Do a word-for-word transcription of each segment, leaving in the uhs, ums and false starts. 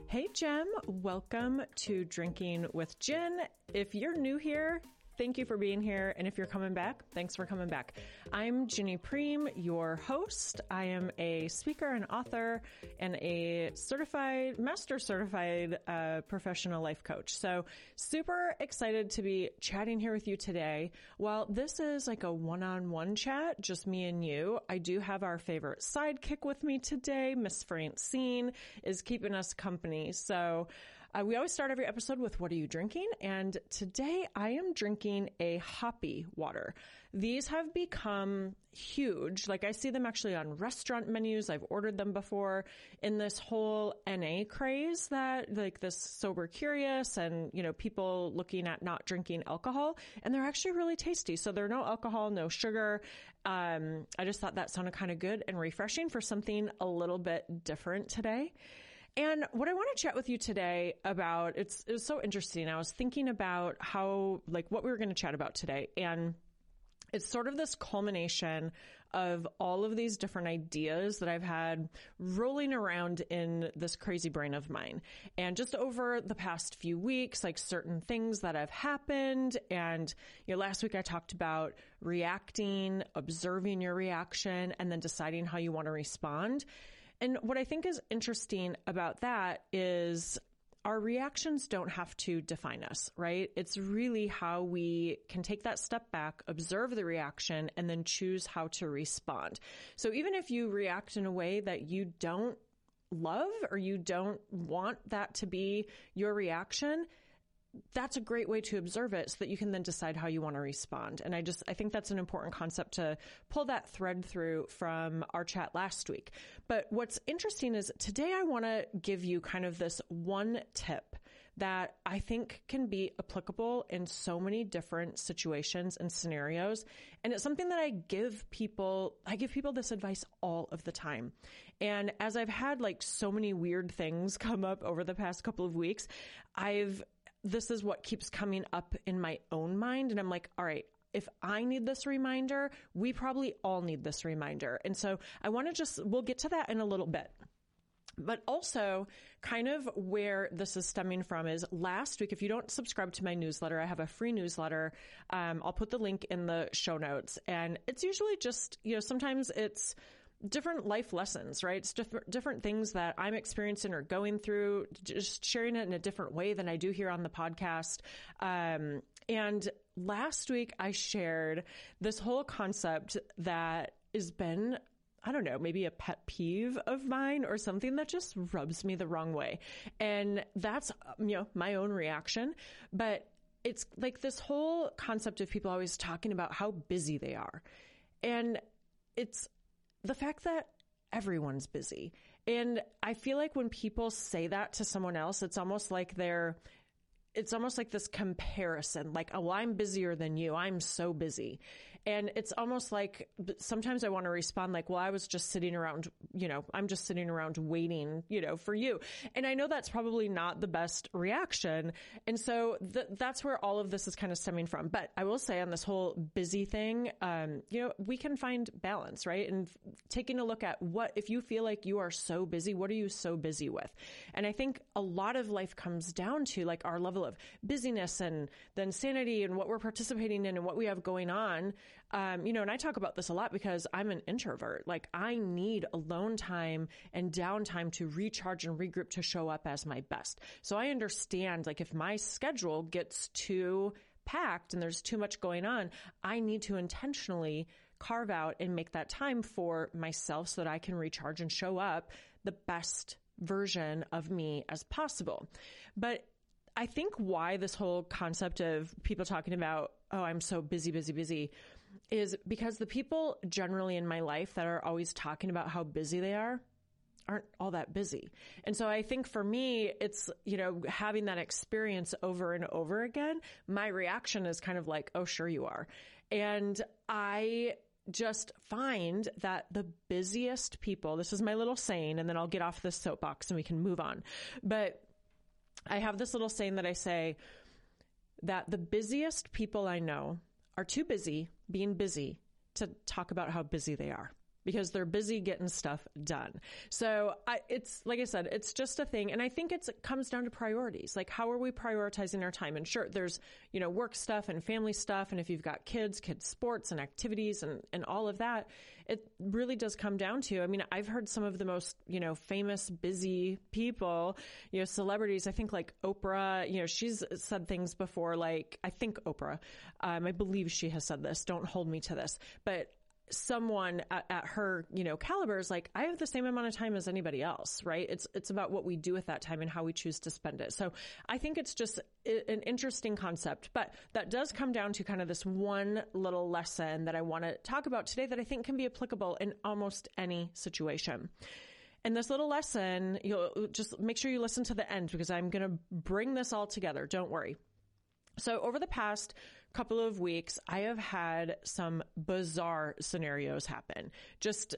Hey, Jem. Welcome to Drinking with Gin. If you're new here, thank you for being here. And if you're coming back, thanks for coming back. I'm Ginny Preem, your host. I am a speaker and author and a certified, master certified uh, professional life coach. So super excited to be chatting here with you today. While this is like a one-on-one chat, just me and you, I do have our favorite sidekick with me today. Miss Francine is keeping us company. So uh, we always start every episode with, what are you drinking? And today I am drinking a hoppy water. These have become huge. Like, I see them actually on restaurant menus. I've ordered them before in this whole N A craze, that like this sober curious and, you know, people looking at not drinking alcohol, and they're actually really tasty. So they're no alcohol, no sugar. Um, I just thought that sounded kind of good and refreshing for something a little bit different today. And what I want to chat with you today about, it's, it was so interesting. I was thinking about how, like, what we were going to chat about today. And it's sort of this culmination of all of these different ideas that I've had rolling around in this crazy brain of mine. And just over the past few weeks, like certain things that have happened. And, you know, last week I talked about reacting, observing your reaction, and then deciding how you want to respond. And what I think is interesting about that is our reactions don't have to define us, right? It's really how we can take that step back, observe the reaction, and then choose how to respond. So even if you react in a way that you don't love or you don't want that to be your reaction, that's a great way to observe it so that you can then decide how you want to respond. And I just, I think that's an important concept to pull that thread through from our chat last week. But what's interesting is today I want to give you kind of this one tip that I think can be applicable in so many different situations and scenarios. And it's something that I give people, I give people this advice all of the time. And as I've had like so many weird things come up over the past couple of weeks, I've this is what keeps coming up in my own mind. And I'm like, all right, if I need this reminder, we probably all need this reminder. And so I want to just, we'll get to that in a little bit. But also kind of where this is stemming from is last week, if you don't subscribe to my newsletter, I have a free newsletter. Um, I'll put the link in the show notes. And it's usually just, you know, sometimes it's different life lessons, right? It's different, different things that I'm experiencing or going through, just sharing it in a different way than I do here on the podcast. Um, and last week I shared this whole concept that has been, I don't know, maybe a pet peeve of mine or something that just rubs me the wrong way. And that's, you know, my own reaction. But it's like this whole concept of people always talking about how busy they are. And it's the fact that everyone's busy. And I feel like when people say that to someone else, it's almost like they're, it's almost like this comparison, like, oh, well, I'm busier than you. I'm so busy. And it's almost like sometimes I want to respond like, well, I was just sitting around, you know, I'm just sitting around waiting, you know, for you. And I know that's probably not the best reaction. And so th- that's where all of this is kind of stemming from. But I will say on this whole busy thing, um, you know, we can find balance, right? And taking a look at what, if you feel like you are so busy, what are you so busy with? And I think a lot of life comes down to like our level of busyness and the insanity and what we're participating in and what we have going on. Um, you know, and I talk about this a lot because I'm an introvert. Like, I need alone time and downtime to recharge and regroup to show up as my best. So I understand, like, if my schedule gets too packed and there's too much going on, I need to intentionally carve out and make that time for myself so that I can recharge and show up the best version of me as possible. But I think why this whole concept of people talking about, oh, I'm so busy, busy, busy, is because the people generally in my life that are always talking about how busy they are aren't all that busy. And so I think for me, it's, you know, having that experience over and over again, my reaction is kind of like, oh, sure you are. And I just find that the busiest people, this is my little saying, and then I'll get off this soapbox and we can move on. But I have this little saying that I say that the busiest people I know are too busy being busy to talk about how busy they are. because they're busy getting stuff done. So I, it's like I said, it's just a thing. And I think it's, it comes down to priorities. Like, how are we prioritizing our time? And sure, there's, you know, work stuff and family stuff. And if you've got kids, kids sports and activities and, and all of that, it really does come down to, I mean, I've heard some of the most, you know, famous, busy people, you know, celebrities. I think like Oprah, you know, she's said things before, like, I think Oprah, um, I believe she has said this, don't hold me to this, but someone at, at her, you know, caliber is like, I have the same amount of time as anybody else, right? It's, it's about what we do with that time and how we choose to spend it. So I think it's just an interesting concept, but that does come down to kind of this one little lesson that I want to talk about today that I think can be applicable in almost any situation. And this little lesson, you'll just make sure you listen to the end because I'm going to bring this all together. Don't worry. So over the past couple of weeks, I have had some bizarre scenarios happen. Just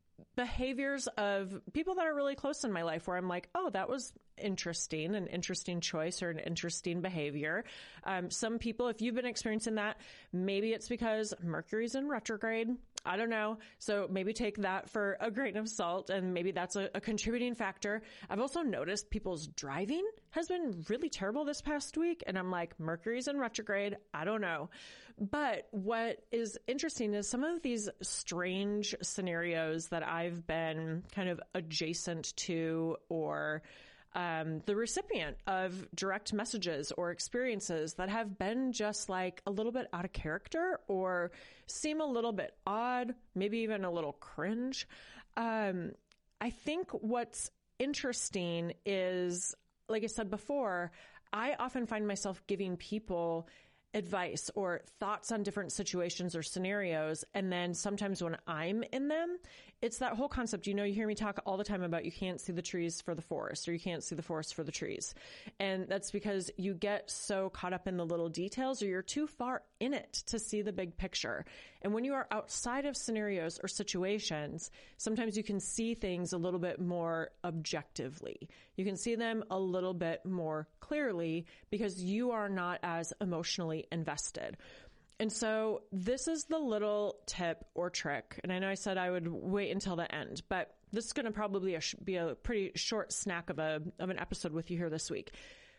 behaviors of people that are really close in my life where I'm like, oh, that was interesting, an interesting choice or an interesting behavior. Um, some people, if you've been experiencing that, maybe it's because Mercury's in retrograde. I don't know. So maybe take that for a grain of salt, and maybe that's a, a contributing factor. I've also noticed people's driving has been really terrible this past week. And I'm like, Mercury's in retrograde. I don't know. But what is interesting is some of these strange scenarios that I've been kind of adjacent to or Um, the recipient of direct messages or experiences that have been just like a little bit out of character or seem a little bit odd, maybe even a little cringe. Um, I think what's interesting is, like I said before, I often find myself giving people advice or thoughts on different situations or scenarios. And then sometimes when I'm in them, it's that whole concept. You know, you hear me talk all the time about you can't see the trees for the forest, or you can't see the forest for the trees. And that's because you get so caught up in the little details, or you're too far in it to see the big picture. And when you are outside of scenarios or situations, sometimes you can see things a little bit more objectively. You can see them a little bit more clearly because you are not as emotionally invested. And so this is the little tip or trick. And I know I said I would wait until the end, but this is going to probably a, be a pretty short snack of a, of an episode with you here this week.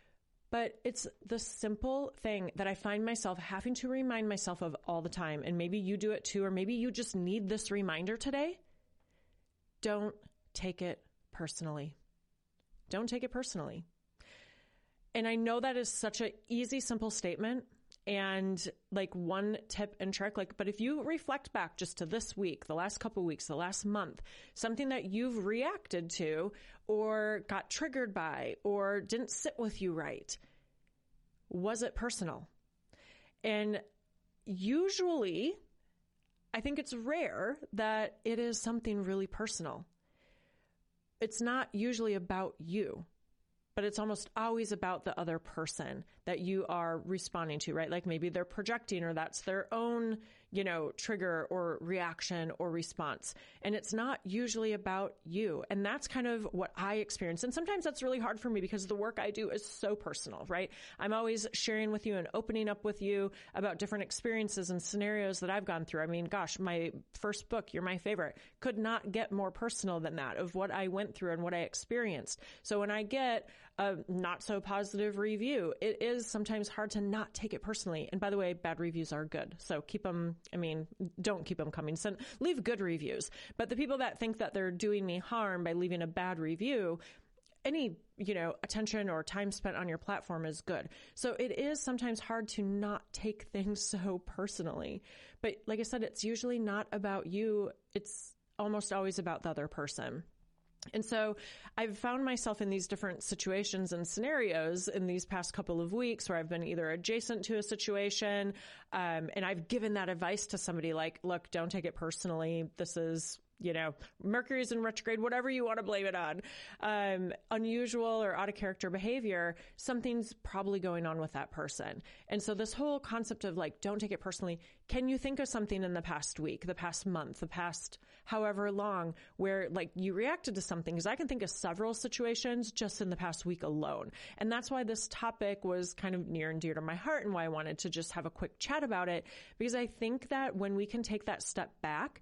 But it's the simple thing that I find myself having to remind myself of all the time. And maybe you do it too, or maybe you just need this reminder today. Don't take it personally. Don't take it personally. And I know that is such an easy, simple statement. And like one tip and trick, like, but if you reflect back just to this week, the last couple of weeks, the last month, something that you've reacted to or got triggered by or didn't sit with you right, was it personal? And usually, I think it's rare that it is something really personal. It's not usually about you. But it's almost always about the other person that you are responding to, right? Like maybe they're projecting, or that's their own, you know, trigger or reaction or response. And it's not usually about you. And that's kind of what I experience. And sometimes that's really hard for me because the work I do is so personal, right? I'm always sharing with you and opening up with you about different experiences and scenarios that I've gone through. I mean, gosh, my first book, You're My Favorite, could not get more personal than that, of what I went through and what I experienced. So when I get a not so positive review, it is sometimes hard to not take it personally. And by the way, bad reviews are good. So keep them, I mean, don't keep them coming. Send, leave good reviews. But the people that think that they're doing me harm by leaving a bad review, any, you know, attention or time spent on your platform is good. So it is sometimes hard to not take things so personally. But like I said, it's usually not about you. It's almost always about the other person. And so I've found myself in these different situations and scenarios in these past couple of weeks where I've been either adjacent to a situation, um, and I've given that advice to somebody like, look, don't take it personally. This is, you know, Mercury's in retrograde, whatever you want to blame it on, um, unusual or out of character behavior, something's probably going on with that person. And so this whole concept of like, don't take it personally. Can you think of something in the past week, the past month, the past however long where like you reacted to something? Because I can think of several situations just in the past week alone. And that's why this topic was kind of near and dear to my heart and why I wanted to just have a quick chat about it. Because I think that when we can take that step back,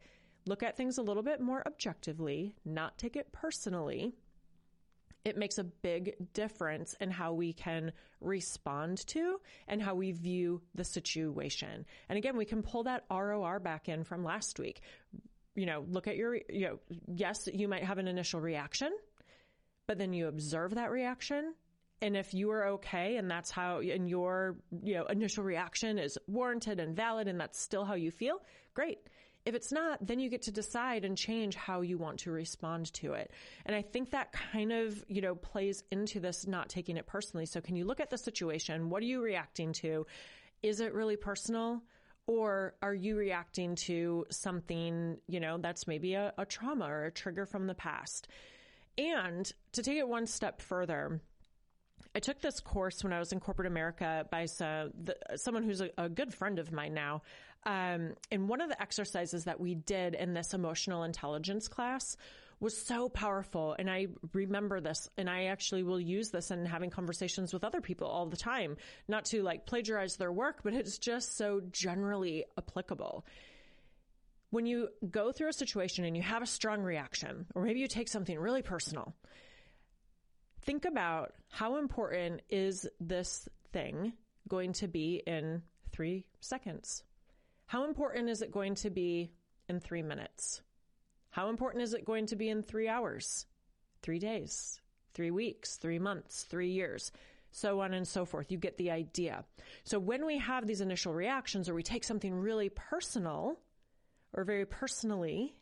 look at things a little bit more objectively, not take it personally, it makes a big difference in how we can respond to and how we view the situation. And again, we can pull that R O R back in from last week. You know, look at your, you know, yes, you might have an initial reaction, but then you observe that reaction. And if you are okay and that's how, and your, you know, initial reaction is warranted and valid and that's still how you feel, great. If it's not, then you get to decide and change how you want to respond to it. And I think that kind of, you know, plays into this not taking it personally. So can you look at the situation? What are you reacting to? Is it really personal? Or are you reacting to something, you know, that's maybe a, a trauma or a trigger from the past? And to take it one step further, I took this course when I was in corporate America by some, the, someone who's a, a good friend of mine now. Um, and one of the exercises that we did in this emotional intelligence class was so powerful. And I remember this, and I actually will use this in having conversations with other people all the time, not to like plagiarize their work, but it's just so generally applicable. When you go through a situation and you have a strong reaction, or maybe you take something really personal, think about how important is this thing going to be in three seconds? How important is it going to be in three minutes? How important is it going to be in three hours, three days, three weeks, three months, three years, so on and so forth? You get the idea. So when we have these initial reactions or we take something really personal or very personally,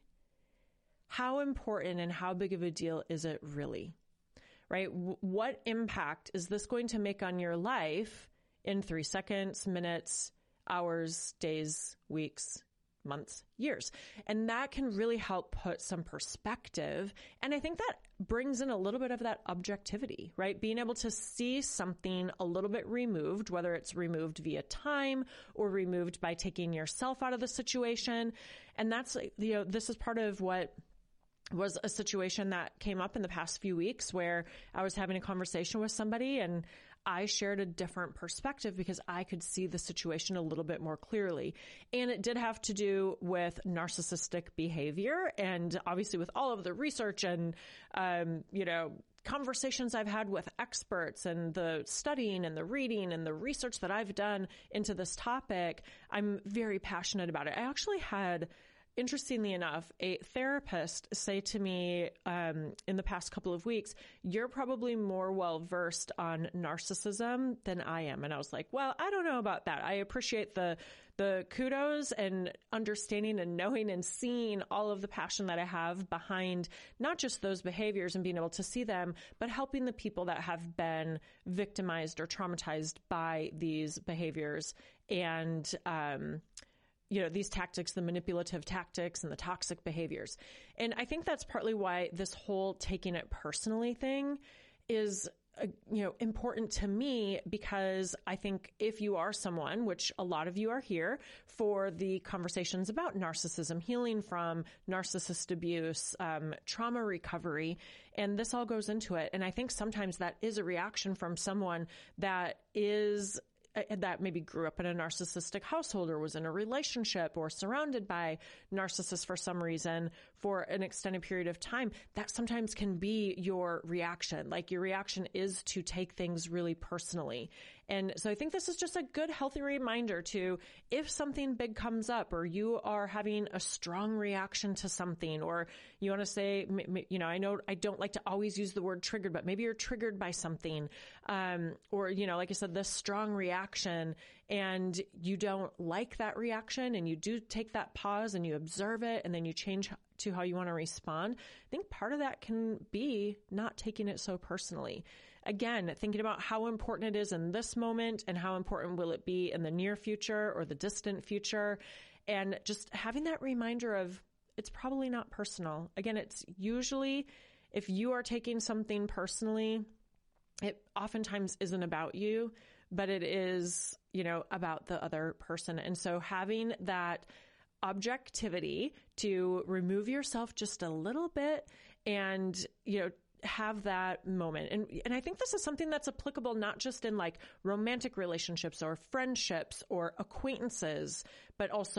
how important and how big of a deal is it really? Right? What impact is this going to make on your life in three seconds, minutes, hours, days, weeks, months, years? And that can really help put some perspective. And I think that brings in a little bit of that objectivity, right? Being able to see something a little bit removed, whether it's removed via time or removed by taking yourself out of the situation. And that's, you know, this is part of what was a situation that came up in the past few weeks where I was having a conversation with somebody and I shared a different perspective because I could see the situation a little bit more clearly. And it did have to do with narcissistic behavior. And obviously with all of the research and, um, you know, conversations I've had with experts and the studying and the reading and the research that I've done into this topic, I'm very passionate about it. I actually had, interestingly enough, a therapist say to me um, in the past couple of weeks, you're probably more well-versed on narcissism than I am. And I was like, well, I don't know about that. I appreciate the the kudos and understanding and knowing and seeing all of the passion that I have behind not just those behaviors and being able to see them, but helping the people that have been victimized or traumatized by these behaviors and um you know, these tactics, the manipulative tactics and the toxic behaviors. And I think that's partly why this whole taking it personally thing is, uh, you know, important to me, because I think if you are someone, which a lot of you are here for the conversations about narcissism, healing from narcissist abuse, um, trauma recovery, and this all goes into it. And I think sometimes that is a reaction from someone that is that maybe grew up in a narcissistic household or was in a relationship or surrounded by narcissists for some reason for an extended period of time. That sometimes can be your reaction. Like your reaction is to take things really personally. And so I think this is just a good, healthy reminder to, if something big comes up or you are having a strong reaction to something, or you want to say, you know, I know I don't like to always use the word triggered, but maybe you're triggered by something. Um, or, you know, like I said, this strong reaction and you don't like that reaction and you do take that pause and you observe it and then you change to how you want to respond. I think part of that can be not taking it so personally. Again, thinking about how important it is in this moment and how important will it be in the near future or the distant future. And just having that reminder of it's probably not personal. Again, it's usually, if you are taking something personally, it oftentimes isn't about you, but it is, you know, about the other person. And so having that objectivity to remove yourself just a little bit and, you know, have that moment. And, and I think this is something that's applicable not just in like romantic relationships or friendships or acquaintances, but also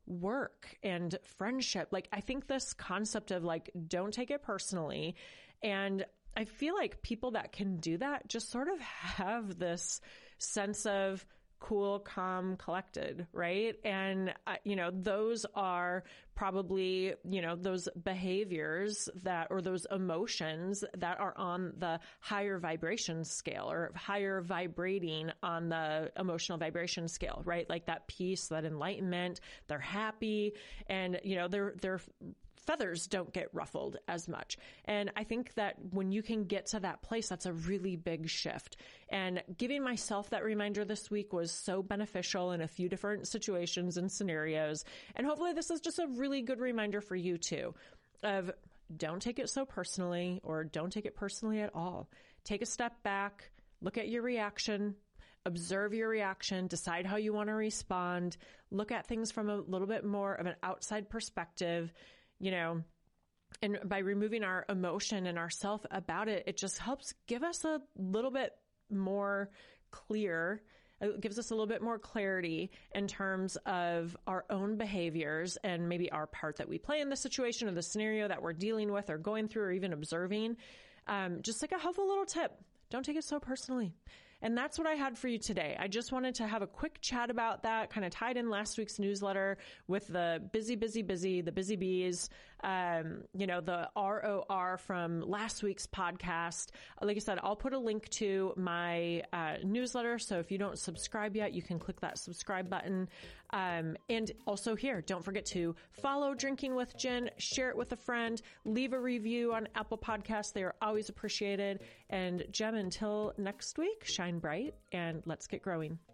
work and friendship. Like, I think this concept of like, don't take it personally. And I feel like people that can do that just sort of have this sense of cool, calm, collected, right? And, uh, you know, those are probably, you know, those behaviors that, or those emotions that are on the higher vibration scale or higher vibrating on the emotional vibration scale, right? Like that peace, that enlightenment, they're happy and, you know, they're, they're, feathers don't get ruffled as much. And I think that when you can get to that place, that's a really big shift. And giving myself that reminder this week was so beneficial in a few different situations and scenarios. And hopefully this is just a really good reminder for you too, of don't take it so personally, or don't take it personally at all. Take a step back, look at your reaction, observe your reaction, decide how you want to respond, look at things from a little bit more of an outside perspective. You know, and by removing our emotion and ourself about it, it just helps give us a little bit more clear. It gives us a little bit more clarity in terms of our own behaviors and maybe our part that we play in the situation or the scenario that we're dealing with or going through or even observing. Um, just like a helpful little tip. Don't take it so personally. And that's what I had for you today. I just wanted to have a quick chat about that, kind of tied in last week's newsletter with the busy, busy, busy, the busy bees, um, you know, the R O R from last week's podcast. Like I said, I'll put a link to my uh, newsletter. So if you don't subscribe yet, you can click that subscribe button. Um, and also here, don't forget to follow Drinking with Gin, share it with a friend, leave a review on Apple Podcasts. They are always appreciated. And Jem, until next week, shine bright and let's get growing.